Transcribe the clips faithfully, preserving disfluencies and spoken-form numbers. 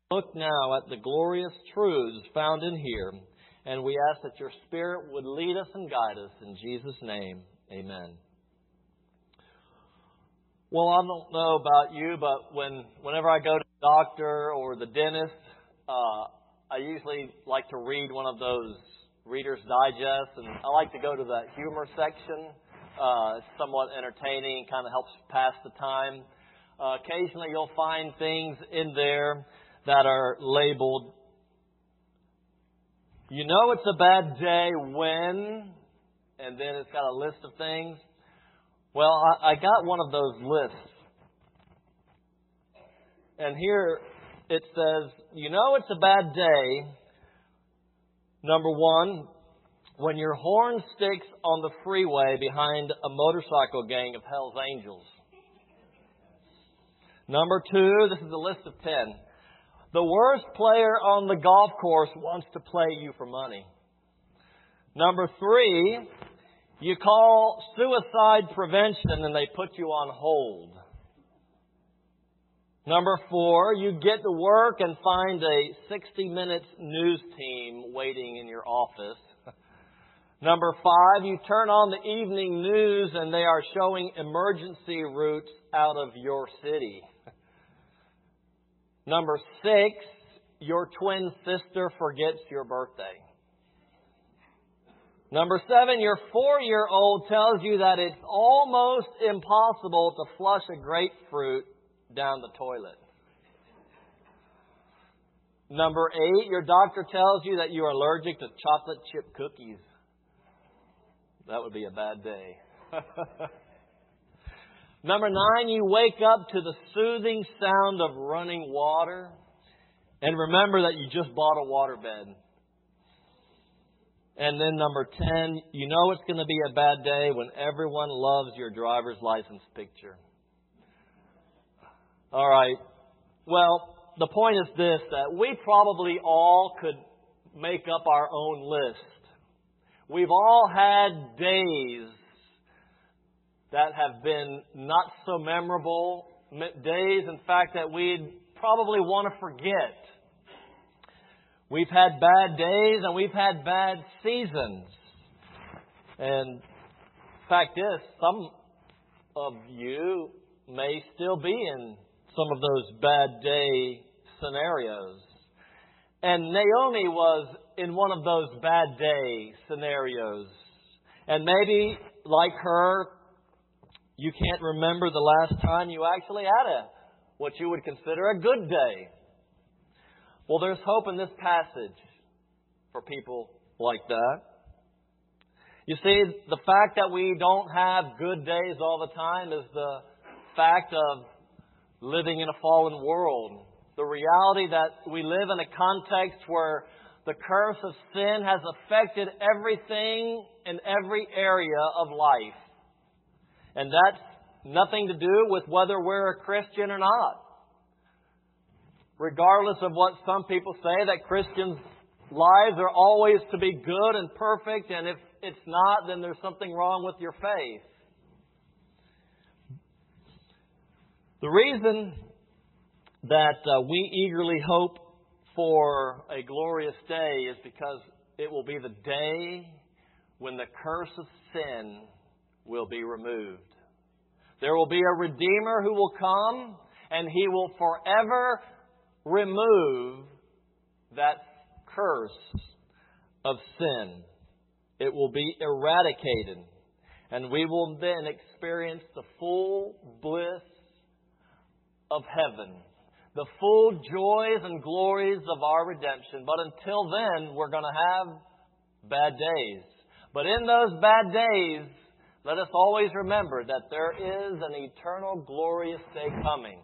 Look now at the glorious truths found in here, and we ask that your Spirit would lead us and guide us. In Jesus' name, amen. Well, I don't know about you, but when whenever I go to the doctor or the dentist, uh, I usually like to read one of those Reader's Digest, and I like to go to the humor section. Uh, it's somewhat entertaining, kind of helps pass the time. Uh, occasionally you'll find things in there that are labeled, you know it's a bad day when, and then it's got a list of things. Well, I, I got one of those lists. And here it says, you know it's a bad day, number one, when your horn sticks on the freeway behind a motorcycle gang of Hell's Angels. Number two, this is a list of ten. The worst player on the golf course wants to play you for money. Number three, you call suicide prevention and they put you on hold. Number four, you get to work and find a sixty minutes news team waiting in your office. Number five, you turn on the evening news and they are showing emergency routes out of your city. Number six, your twin sister forgets your birthday. Number seven, your four-year-old tells you that it's almost impossible to flush a grapefruit down the toilet. Number eight, your doctor tells you that you are allergic to chocolate chip cookies. That would be a bad day. Number nine, you wake up to the soothing sound of running water. And remember that you just bought a waterbed. And then number ten, you know it's going to be a bad day when everyone loves your driver's license picture. All right. Well, the point is this, that we probably all could make up our own list. We've all had days that have been not so memorable, days, in fact, that we'd probably want to forget. We've had bad days and we've had bad seasons. And fact is, some of you may still be in some of those bad day scenarios. And Naomi was in one of those bad day scenarios. And maybe, like her, you can't remember the last time you actually had a what you would consider a good day. Well, there's hope in this passage for people like that. You see, the fact that we don't have good days all the time is the fact of living in a fallen world. The reality that we live in a context where the curse of sin has affected everything in every area of life. And that's nothing to do with whether we're a Christian or not. Regardless of what some people say, that Christians' lives are always to be good and perfect, and if it's not, then there's something wrong with your faith. The reason that uh, we eagerly hope for a glorious day is because it will be the day when the curse of sin will be removed. There will be a Redeemer who will come, and He will forever remove that curse of sin. It will be eradicated, and we will then experience the full bliss of heaven, the full joys and glories of our redemption. But until then, we're going to have bad days. But in those bad days, let us always remember that there is an eternal glorious day coming.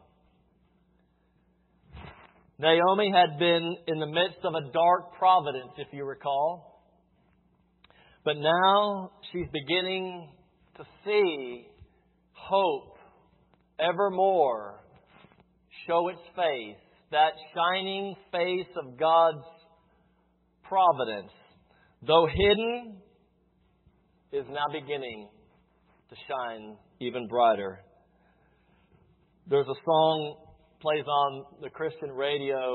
Naomi had been in the midst of a dark providence, if you recall. But now she's beginning to see hope evermore show its face, that shining face of God's providence, though hidden, is now beginning to shine even brighter. There's a song plays on the Christian radio.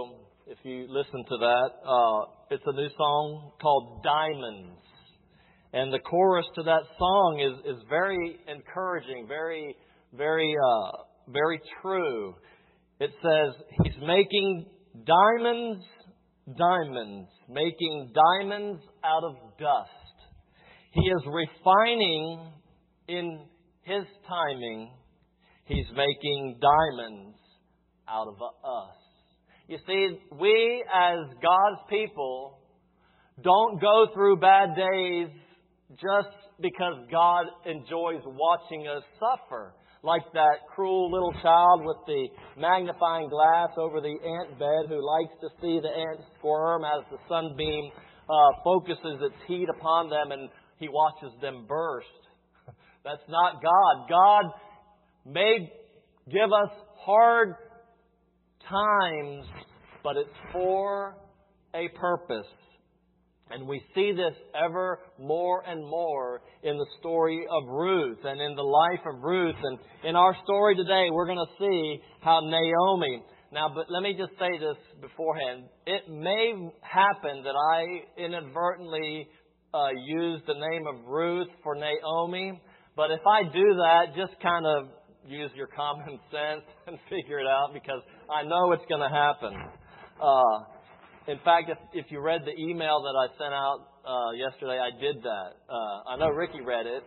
if you listen to that. Uh, it's a new song called Diamonds. And the chorus to that song is, is very encouraging, very, very, uh, very true. It says, He's making diamonds, diamonds, making diamonds out of dust. He is refining in His timing. He's making diamonds out of us. You see, we as God's people don't go through bad days just because God enjoys watching us suffer. Like that cruel little child with the magnifying glass over the ant bed who likes to see the ants squirm as the sunbeam uh, focuses its heat upon them and he watches them burst. That's not God. God may give us hard times, but it's for a purpose. And we see this ever more and more in the story of Ruth and in the life of Ruth. And in our story today, we're going to see how Naomi... Now, but let me just say this beforehand. It may happen that I inadvertently uh, use the name of Ruth for Naomi. But if I do that, just kind of use your common sense and figure it out, because I know it's going to happen. Uh, in fact, if, if you read the email that I sent out uh, yesterday, I did that. Uh, I know Ricky read it.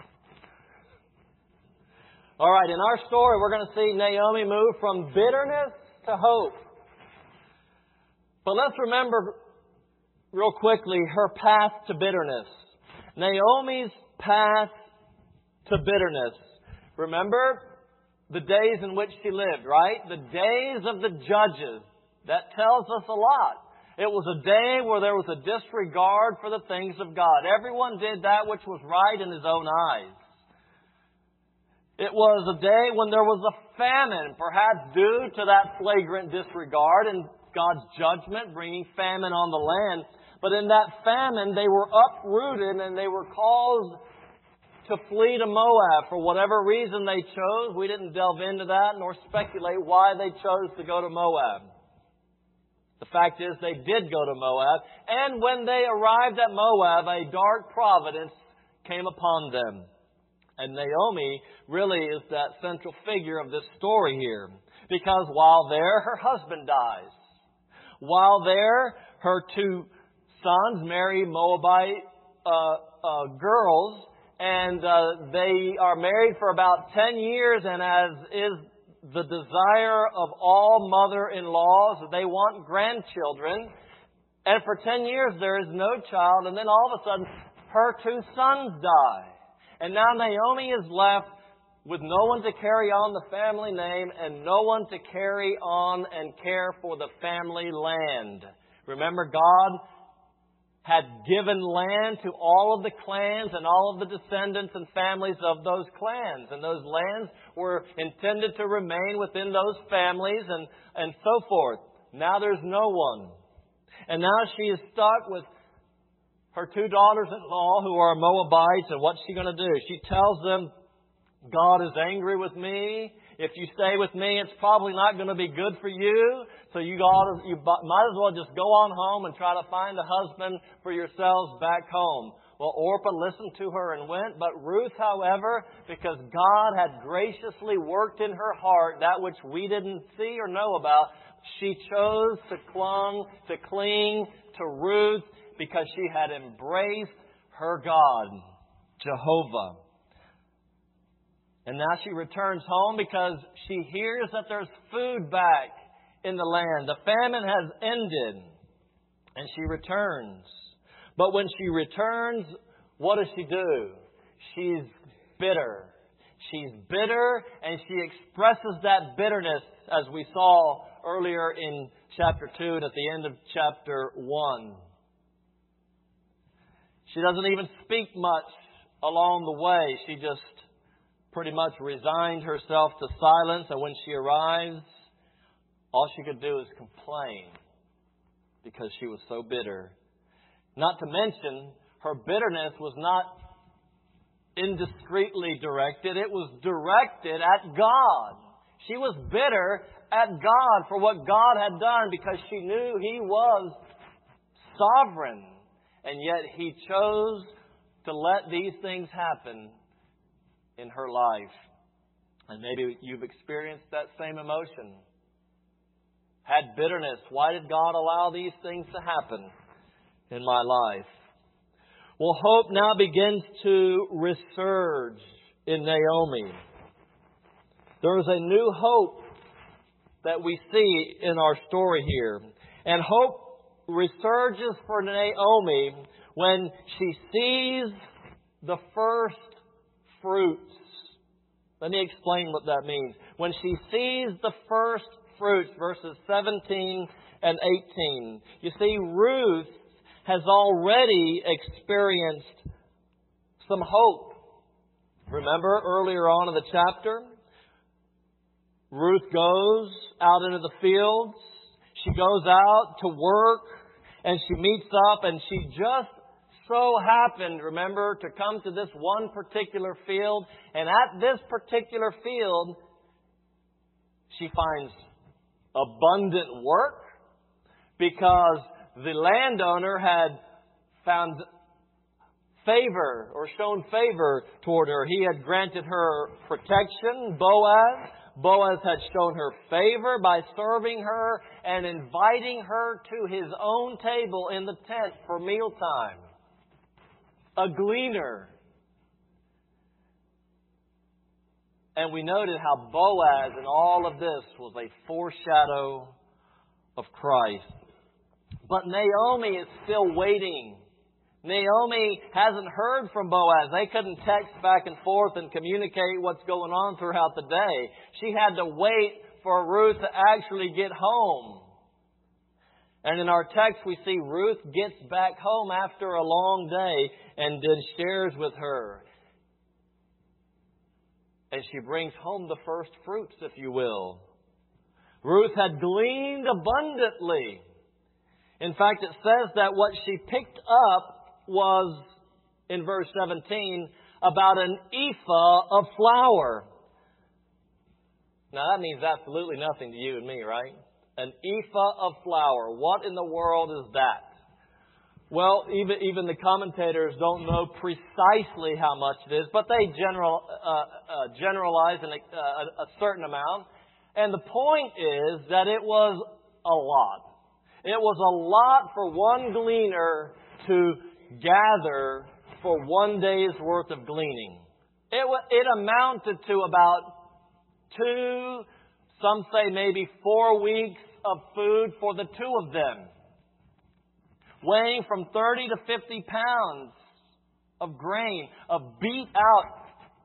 All right, in our story, we're going to see Naomi move from bitterness to hope. But let's remember real quickly her path to bitterness. Naomi's path to bitterness. Remember the days in which she lived, right? The days of the judges. That tells us a lot. It was a day where there was a disregard for the things of God. Everyone did that which was right in his own eyes. It was a day when there was a famine, perhaps due to that flagrant disregard and God's judgment bringing famine on the land. But in that famine, they were uprooted and they were caused to flee to Moab for whatever reason they chose. We didn't delve into that nor speculate why they chose to go to Moab. The fact is they did go to Moab. And when they arrived at Moab, a dark providence came upon them. And Naomi really is that central figure of this story here. Because while there, her husband dies. While there, her two sons marry Moabite uh, uh, girls. And uh, they are married for about ten years. And as is the desire of all mother-in-laws, they want grandchildren. And for ten years there is no child. And then all of a sudden, her two sons die. And now Naomi is left with no one to carry on the family name and no one to carry on and care for the family land. Remember, God had given land to all of the clans and all of the descendants and families of those clans. And those lands were intended to remain within those families and, and so forth. Now there's no one. And now she is stuck with her two daughters-in-law who are Moabites. And what's she going to do? She tells them, God is angry with me. If you stay with me, it's probably not going to be good for you. So you, ought to, you might as well just go on home and try to find a husband for yourselves back home. Well, Orpah listened to her and went. But Ruth, however, because God had graciously worked in her heart that which we didn't see or know about, she chose to clung, to cling to Ruth because she had embraced her God, Jehovah. And now she returns home because she hears that there's food back in the land. The famine has ended. And she returns. But when she returns, what does she do? She's bitter. She's bitter, and she expresses that bitterness as we saw earlier in chapter two and at the end of chapter one. She doesn't even speak much along the way. She just pretty much resigned herself to silence, and when she arrives, all she could do is complain because she was so bitter. Not to mention, her bitterness was not indiscreetly directed. It was directed at God. She was bitter at God for what God had done because she knew He was sovereign. And yet He chose to let these things happen in her life. And maybe you've experienced that same emotion. Had bitterness. Why did God allow these things to happen in my life? Well, hope now begins to resurge in Naomi. There is a new hope that we see in our story here. And hope resurges for Naomi when she sees the first fruits. Let me explain what that means. When she sees the first fruits, verses seventeen and eighteen. You see, Ruth has already experienced some hope. Remember earlier on in the chapter, Ruth goes out into the fields. She goes out to work and she meets up, and she just so happened, remember, to come to this one particular field. And at this particular field, she finds abundant work because the landowner had found favor or shown favor toward her. He had granted her protection, Boaz. Boaz had shown her favor by serving her and inviting her to his own table in the tent for mealtime. A gleaner. And we noted how Boaz in all of this was a foreshadow of Christ. But Naomi is still waiting. Naomi hasn't heard from Boaz. They couldn't text back and forth and communicate what's going on throughout the day. She had to wait for Ruth to actually get home. And in our text we see Ruth gets back home after a long day and then shares with her. And she brings home the first fruits, if you will. Ruth had gleaned abundantly. In fact, it says that what she picked up was, in verse seventeen, about an ephah of flour. Now that means absolutely nothing to you and me, right? An ephah of flour. What in the world is that? Well, even even the commentators don't know precisely how much it is, but they general uh, uh, generalize in a, uh, a certain amount. And the point is that it was a lot. It was a lot for one gleaner to gather for one day's worth of gleaning. It it amounted to about two, some say maybe four weeks of food for the two of them, weighing from thirty to fifty pounds of grain, of beat out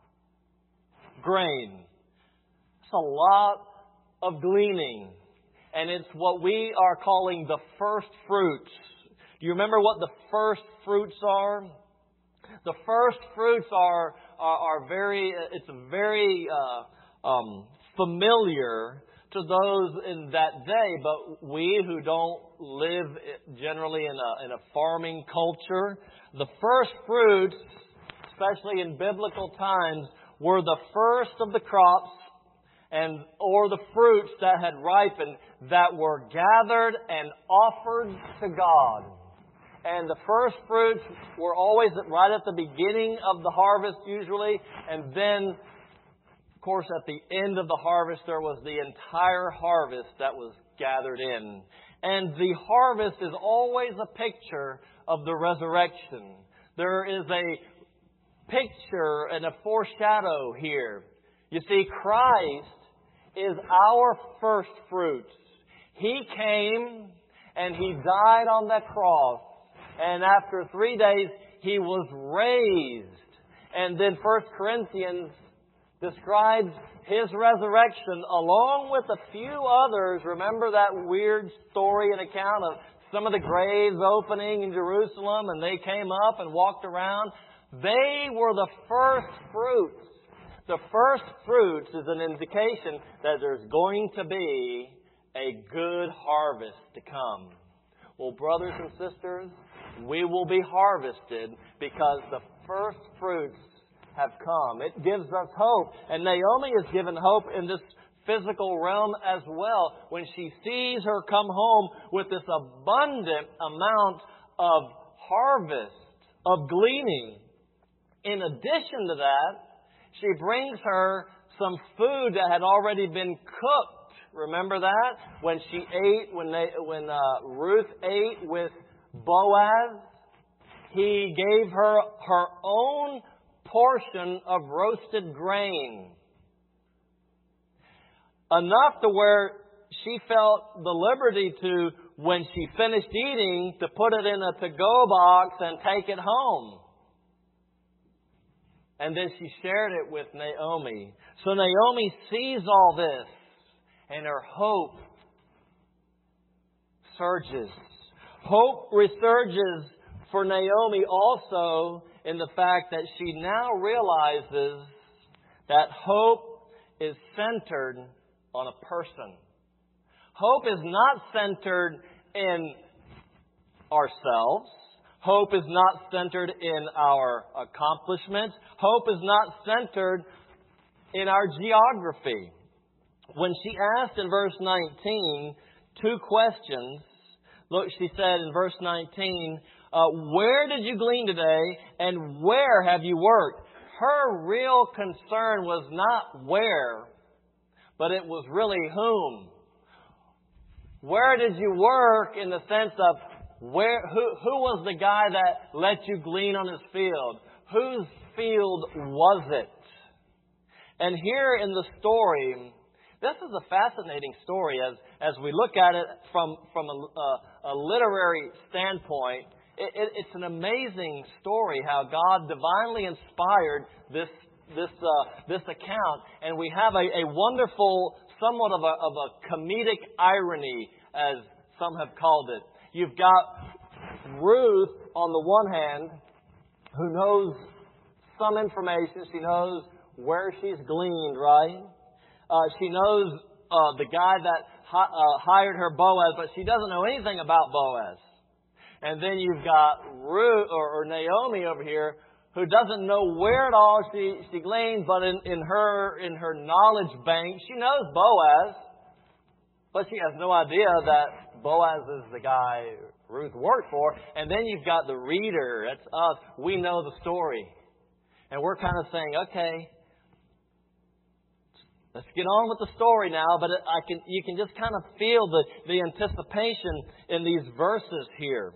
grain. It's a lot of gleaning. And it's what we are calling the first fruits. Do you remember what the first fruits are? The first fruits are are, are very. It's very uh, um, familiar to those in that day, but we who don't live generally in a in a farming culture, the first fruits, especially in biblical times, were the first of the crops and or the fruits that had ripened that were gathered and offered to God. And the first fruits were always right at the beginning of the harvest usually. And then, of course, at the end of the harvest, there was the entire harvest that was gathered in. And the harvest is always a picture of the resurrection. There is a picture and a foreshadow here. You see, Christ is our first fruits. He came and He died on that cross. And after three days, He was raised. And then First Corinthians describes His resurrection along with a few others. Remember that weird story and account of some of the graves opening in Jerusalem and they came up and walked around? They were the first fruits. The first fruits is an indication that there's going to be a good harvest to come. Well, brothers and sisters, we will be harvested because the first fruits have come. It gives us hope. And Naomi is given hope in this physical realm as well. When she sees her come home with this abundant amount of harvest, of gleaning. In addition to that, she brings her some food that had already been cooked. Remember that? When she ate, when they, when uh, Ruth ate with Boaz, he gave her her own portion of roasted grain. Enough to where she felt the liberty to, when she finished eating, to put it in a to-go box and take it home. And then she shared it with Naomi. So Naomi sees all this, and her hope surges. Hope resurges for Naomi also in the fact that she now realizes that hope is centered on a person. Hope is not centered in ourselves. Hope is not centered in our accomplishments. Hope is not centered in our geography. When she asked in verse nineteen two questions, look, she said in verse nineteen, uh, where did you glean today and where have you worked? Her real concern was not where, but it was really whom. Where did you work in the sense of where? Who, who was the guy that let you glean on his field? Whose field was it? And here in the story, this is a fascinating story as, as we look at it from, from a, a, a literary standpoint. It, it, it's an amazing story how God divinely inspired this this uh, this account, and we have a, a wonderful, somewhat of a, of a comedic irony, as some have called it. You've got Ruth on the one hand, who knows some information. She knows where she's gleaned, right? Uh, she knows uh, the guy that hi- uh, hired her, Boaz, but she doesn't know anything about Boaz. And then you've got Ruth or, or Naomi over here, who doesn't know where at all she, she gleaned, but in, in her in her knowledge bank, she knows Boaz, but she has no idea that Boaz is the guy Ruth worked for. And then you've got the reader, that's us, we know the story. And we're kind of saying, okay, let's get on with the story now, but I can you can just kind of feel the, the anticipation in these verses here.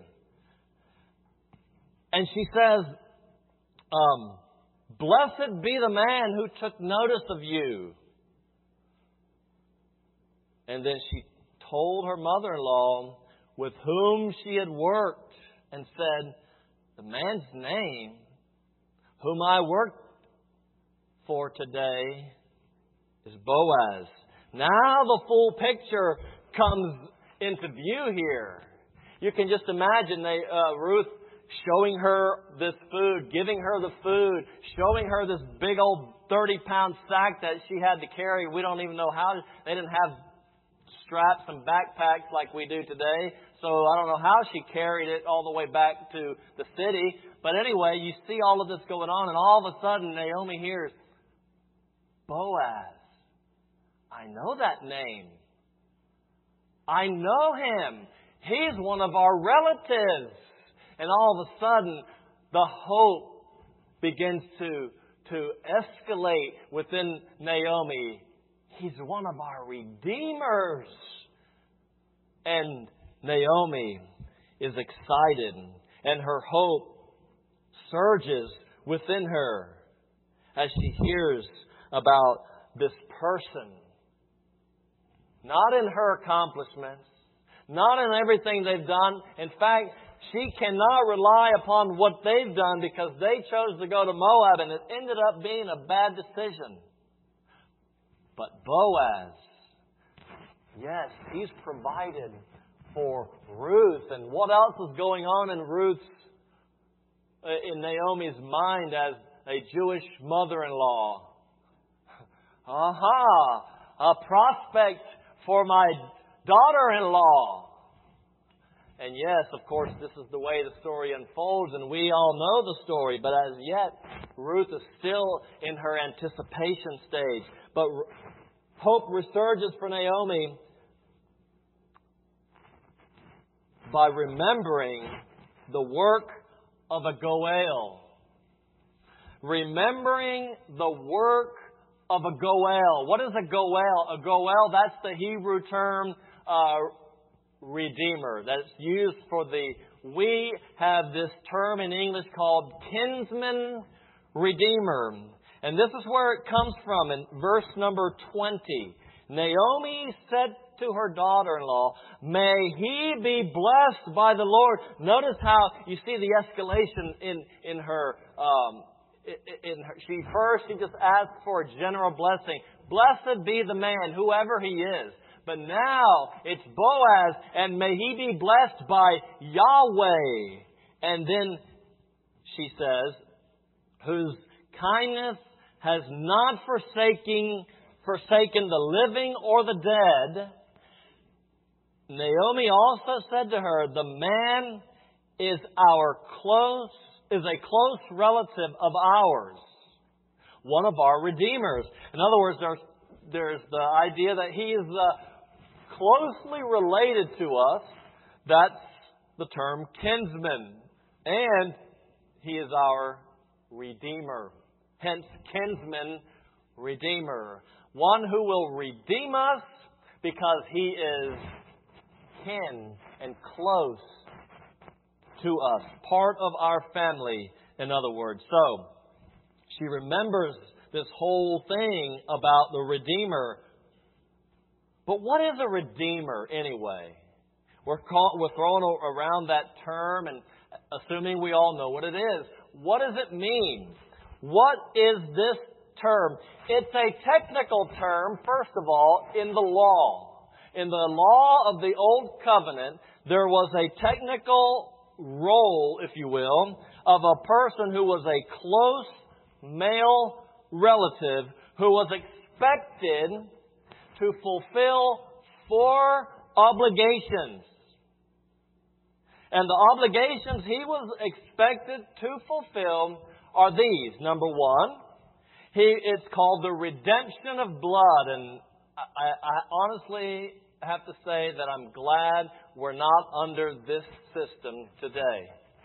And she says, um, blessed be the man who took notice of you. And then she told her mother-in-law with whom she had worked and said, the man's name whom I worked for today is Boaz. Now the full picture comes into view here. You can just imagine they, uh, Ruth showing her this food, giving her the food, showing her this big old thirty pound sack that she had to carry. We don't even know how. They didn't have straps and backpacks like we do today. So I don't know how she carried it all the way back to the city. But anyway, you see all of this going on, and all of a sudden Naomi hears, Boaz. I know that name. I know him. He's one of our relatives. And all of a sudden, the hope begins to, to escalate within Naomi. He's one of our redeemers. And Naomi is excited, and her hope surges within her as she hears about this person. Not in her accomplishments, not in everything they've done. In fact, she cannot rely upon what they've done because they chose to go to Moab, and it ended up being a bad decision. But Boaz, yes, he's provided for Ruth. And what else is going on in Ruth's, in Naomi's mind as a Jewish mother-in-law? Aha! A prospect for my daughter-in-law. And yes, of course, this is the way the story unfolds, and we all know the story. But as yet, Ruth is still in her anticipation stage. But Hope resurges for Naomi by remembering the work of a Goel. Remembering the work of a Goel. What is a Goel? A Goel, that's the Hebrew term uh, redeemer. That's used for the, we have this term in English called kinsman redeemer. And this is where it comes from in verse number twenty. Naomi said to her daughter-in-law, "May he be blessed by the Lord." Notice how you see the escalation in, in her... Um, In her, she first, she just asked for a general blessing. Blessed be the man, whoever he is. But now it's Boaz, and may he be blessed by Yahweh. And then she says, whose kindness has not forsaken, forsaken the living or the dead. Naomi also said to her, the man is our close is a close relative of ours, one of our redeemers. In other words, there's, there's the idea that he is uh, closely related to us. That's the term kinsman. And he is our redeemer. Hence, kinsman, redeemer. One who will redeem us because he is kin and close to us, part of our family, in other words. So, she remembers this whole thing about the Redeemer. But what is a Redeemer anyway? We're, call, we're throwing around that term and assuming we all know what it is. What does it mean? What is this term? It's a technical term, first of all, in the law. In the law of the Old Covenant, there was a technical role, if you will, of a person who was a close male relative who was expected to fulfill four obligations. And the obligations he was expected to fulfill are these. Number one, he it's called the redemption of blood. And I, I honestly have to say that I'm glad we're not under this system today.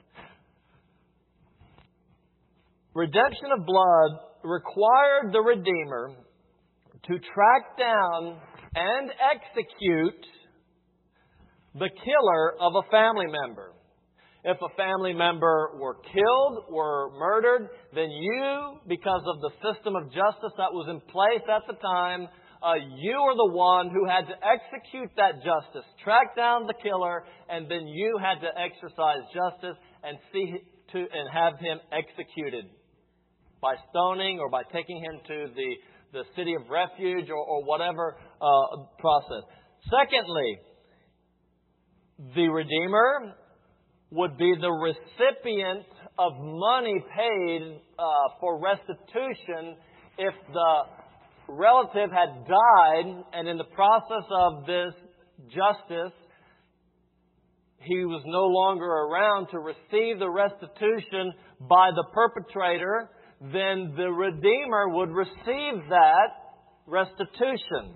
Redemption of blood required the Redeemer to track down and execute the killer of a family member. If a family member were killed, were murdered, then you, because of the system of justice that was in place at the time, Uh, you are the one who had to execute that justice, track down the killer, and then you had to exercise justice and see to and have him executed by stoning or by taking him to the, the city of refuge or, or whatever uh, process. Secondly, the Redeemer would be the recipient of money paid uh, for restitution if the relative had died, and in the process of this justice, he was no longer around to receive the restitution by the perpetrator, then the Redeemer would receive that restitution.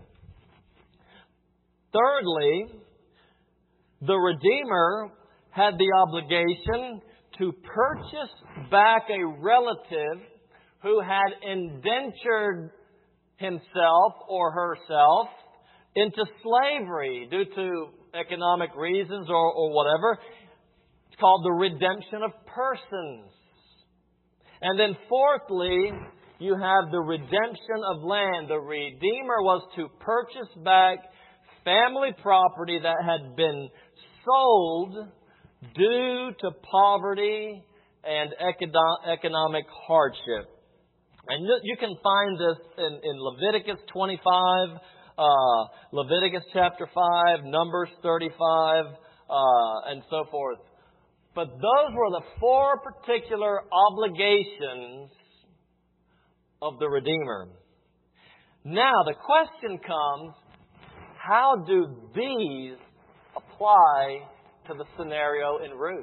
Thirdly, the Redeemer had the obligation to purchase back a relative who had indentured himself or herself into slavery due to economic reasons or, or whatever. It's called the redemption of persons. And then fourthly, you have the redemption of land. The Redeemer was to purchase back family property that had been sold due to poverty and economic hardship. And you can find this in, in Leviticus twenty-five, uh, Leviticus chapter five, Numbers thirty-five, uh, and so forth. But those were the four particular obligations of the Redeemer. Now, the question comes, how do these apply to the scenario in Ruth?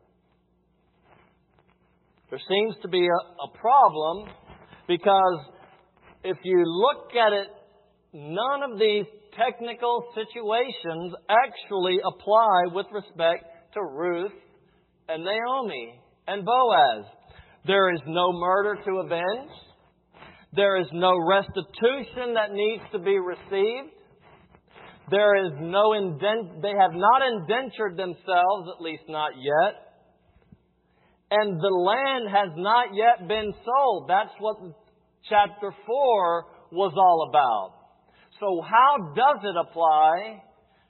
There seems to be a, a problem, because if you look at it none of these technical situations actually apply with respect to Ruth and Naomi and Boaz. There is no murder to avenge. There is no restitution that needs to be received. There is no indent, they have not indentured themselves, at least not yet. And the land has not yet been sold. That's what chapter four was all about. So how does it apply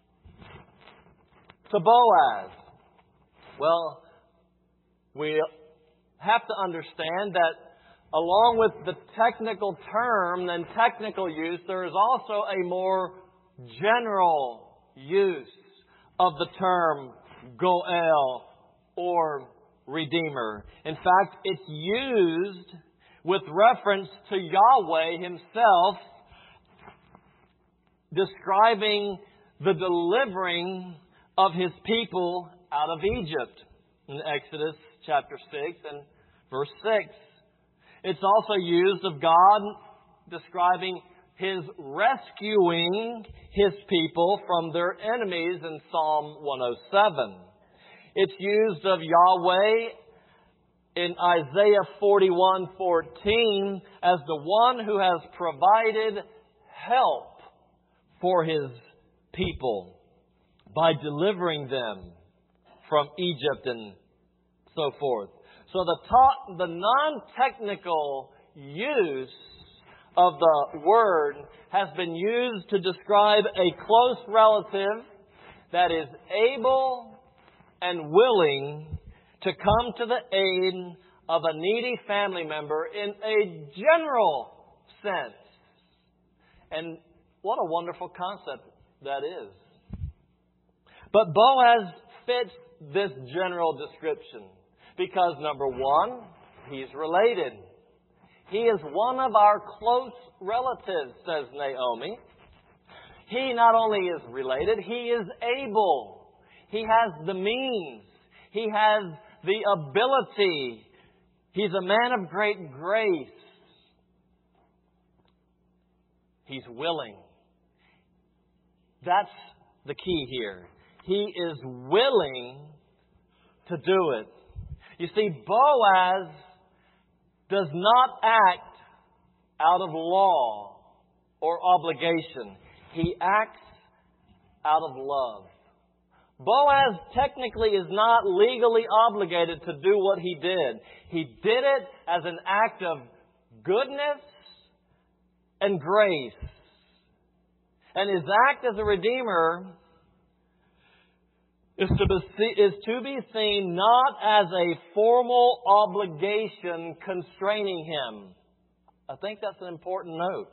to Boaz? Well, we have to understand that along with the technical term and technical use, there is also a more general use of the term Goel or Redeemer. In fact, it's used with reference to Yahweh Himself, describing the delivering of His people out of Egypt in Exodus chapter six and verse six. It's also used of God describing His rescuing His people from their enemies in Psalm one oh seven. It's used of Yahweh in Isaiah forty-one fourteen as the one who has provided help for His people by delivering them from Egypt and so forth. So the ta- the non-technical use of the word has been used to describe a close relative that is able and willing to come to the aid of a needy family member in a general sense. And what a wonderful concept that is. But Boaz fits this general description because, number one, he's related. He is one of our close relatives, says Naomi. He not only is related, he is able. He has the means. He has the ability. He's a man of great grace. He's willing. That's the key here. He is willing to do it. You see, Boaz does not act out of law or obligation. He acts out of love. Boaz technically is not legally obligated to do what he did. He did it as an act of goodness and grace. And his act as a redeemer is to be, is to be seen not as a formal obligation constraining him. I think that's an important note.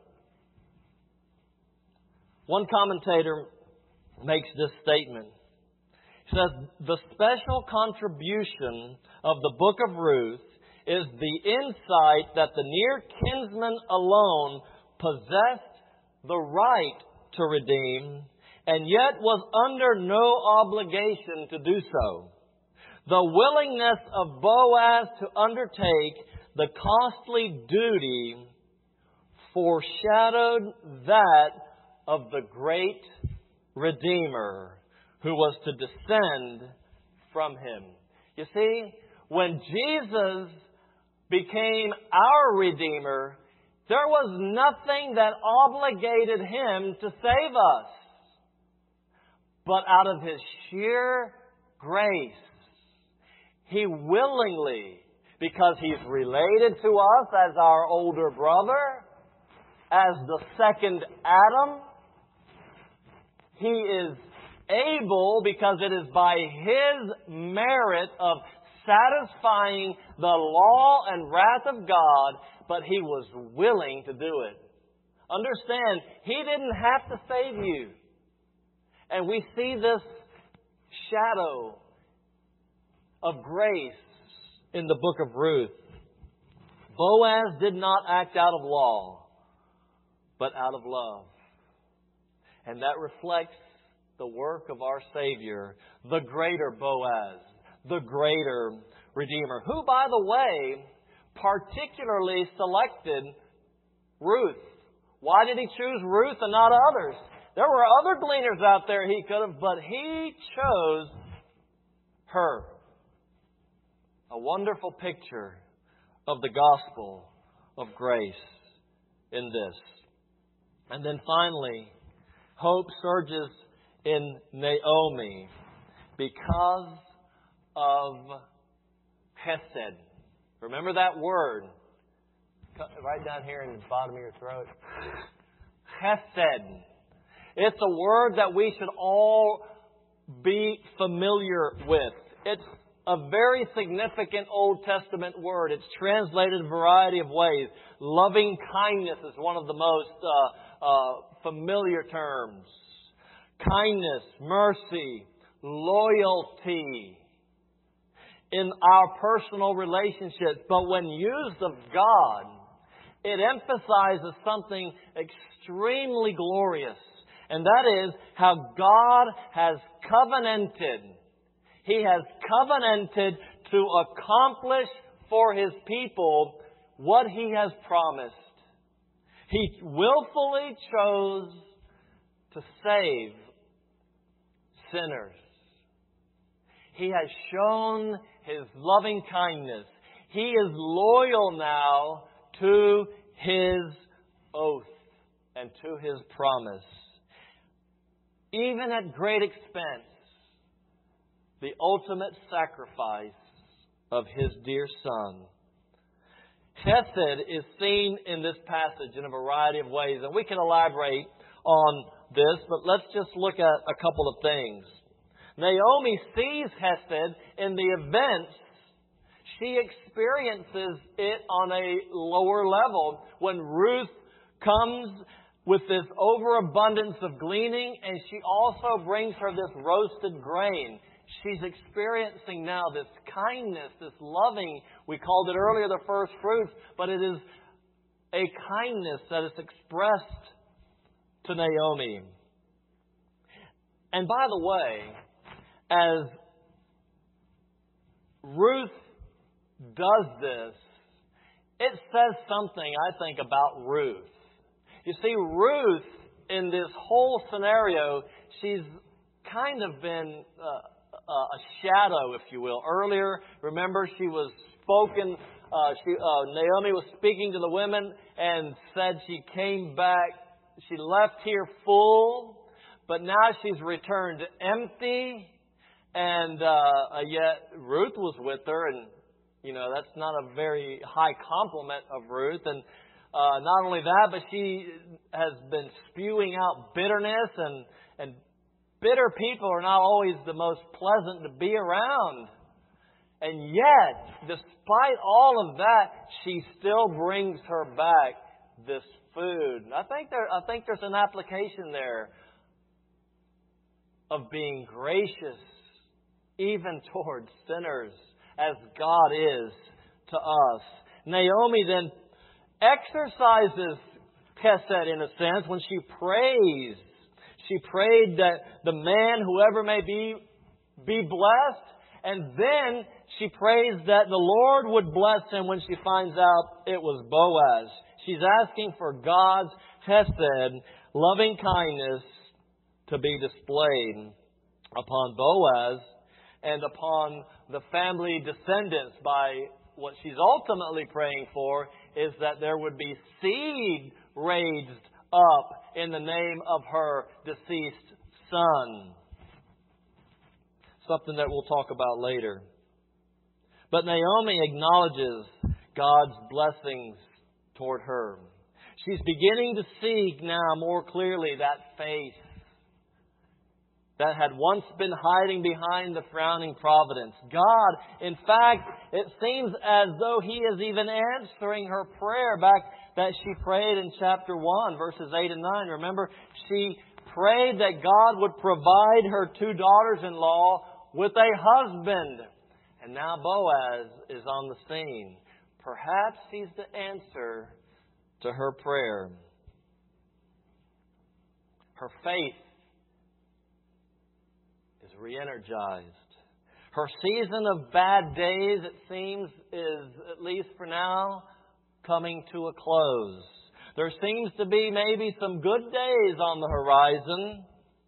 One commentator makes this statement. He says, the special contribution of the book of Ruth is the insight that the near kinsman alone possessed the right to redeem, and yet was under no obligation to do so. The willingness of Boaz to undertake the costly duty foreshadowed that of the great Redeemer who was to descend from him. You see, when Jesus became our Redeemer, there was nothing that obligated Him to save us. But out of His sheer grace, He willingly, because He's related to us as our older brother, as the second Adam, He is able, because it is by His merit of satisfying the law and wrath of God, but He was willing to do it. Understand, He didn't have to save you. And we see this shadow of grace in the book of Ruth. Boaz did not act out of law, but out of love. And that reflects the work of our Savior, the greater Boaz, the greater Redeemer, who, by the way, particularly selected Ruth, Why did He choose Ruth and not others? There were other gleaners out there He could have, but He chose her. A wonderful picture of the gospel of grace in this. And then finally, hope surges in Naomi because of Hesed. Remember that word? Right down here in the bottom of your throat. Hesed. It's a word that we should all be familiar with. It's a very significant Old Testament word. It's translated a variety of ways. Loving kindness is one of the most uh, uh, familiar terms. Kindness, mercy, loyalty in our personal relationships. But when used of God, it emphasizes something extremely glorious. And that is how God has covenanted. He has covenanted to accomplish for His people what He has promised. He willfully chose to save sinners. He has shown His loving kindness. He is loyal now to His oath and to His promise. Even at great expense, the ultimate sacrifice of His dear Son. Hesed is seen in this passage in a variety of ways, and we can elaborate on this, but let's just look at a couple of things. Naomi sees Hesed in the events. She experiences it on a lower level when Ruth comes with this overabundance of gleaning, and she also brings her this roasted grain. She's experiencing now this kindness, this loving. We called it earlier the first fruits, but it is a kindness that is expressed to Naomi. And by the way, as Ruth does this, it says something, I think, about Ruth. You see, Ruth, in this whole scenario, she's kind of been uh, a shadow, if you will. Earlier, remember, she was spoken, uh, she, uh, Naomi was speaking to the women and said she came back, she left here full, but now she's returned empty. And uh, yet Ruth was with her, and, you know, that's not a very high compliment of Ruth. And uh, not only that, but she has been spewing out bitterness, and, and bitter people are not always the most pleasant to be around. And yet, despite all of that, she still brings her back this food. And I think there, I think there's an application there of being gracious even towards sinners, as God is to us. Naomi then exercises Hesed in a sense when she prays. She prayed that the man, whoever may be, be blessed. And then she prays that the Lord would bless him when she finds out it was Boaz. She's asking for God's Hesed, loving kindness, to be displayed upon Boaz and upon the family descendants. By what she's ultimately praying for is that there would be seed raised up in the name of her deceased son. Something that we'll talk about later. But Naomi acknowledges God's blessings toward her. She's beginning to see now more clearly that faith that had once been hiding behind the frowning providence. God, in fact, it seems as though He is even answering her prayer back that she prayed in chapter one, verses eight and nine. Remember, she prayed that God would provide her two daughters-in-law with a husband. And now Boaz is on the scene. Perhaps he's the answer to her prayer. Her faith is re-energized. Her season of bad days, it seems, is, at least for now, coming to a close. There seems to be maybe some good days on the horizon.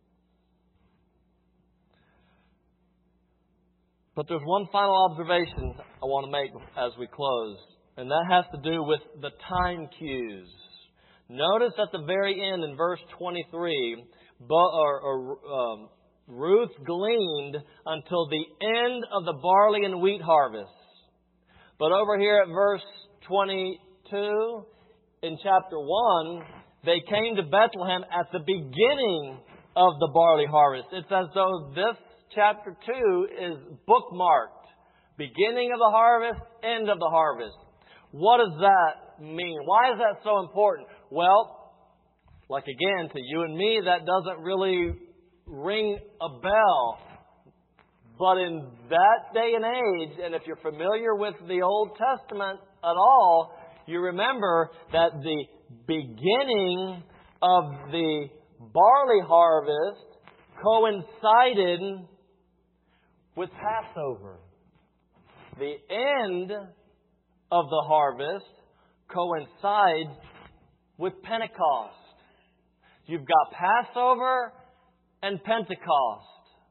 But there's one final observation I want to make as we close, and that has to do with the time cues. Notice at the very end in verse twenty-three, or, or, um, Ruth gleaned until the end of the barley and wheat harvest. But over here at verse twenty-two, in chapter one, they came to Bethlehem at the beginning of the barley harvest. It's as though this chapter two is bookmarked. Beginning of the harvest, end of the harvest. What does that mean? Why is that so important? Well, like again, to you and me, that doesn't really ring a bell. But in that day and age, and if you're familiar with the Old Testament at all, you remember that the beginning of the barley harvest coincided with Passover. The end of the harvest coincides with Pentecost. You've got Passover and Pentecost.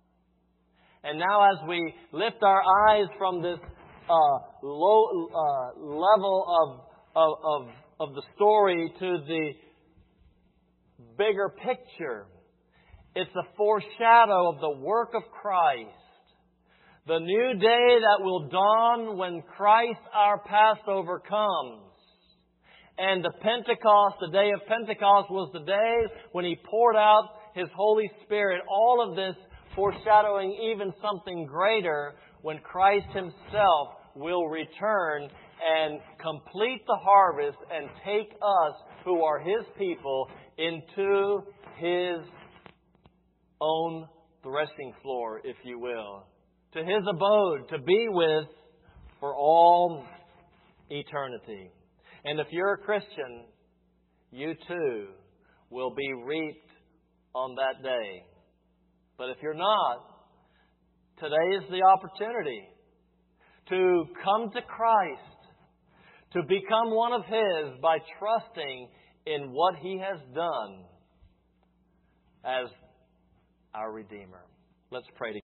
And now as we lift our eyes from this uh, low uh, level of, of, of, of the story to the bigger picture, it's a foreshadow of the work of Christ. The new day that will dawn when Christ our Passover comes. And the Pentecost, the day of Pentecost, was the day when He poured out His Holy Spirit. All of this foreshadowing even something greater when Christ Himself will return and complete the harvest and take us, who are His people, into His own threshing floor, if you will. To His abode, to be with for all eternity. And if you're a Christian, you too will be reaped on that day. But if you're not, today is the opportunity to come to Christ, to become one of His by trusting in what He has done as our Redeemer. Let's pray together.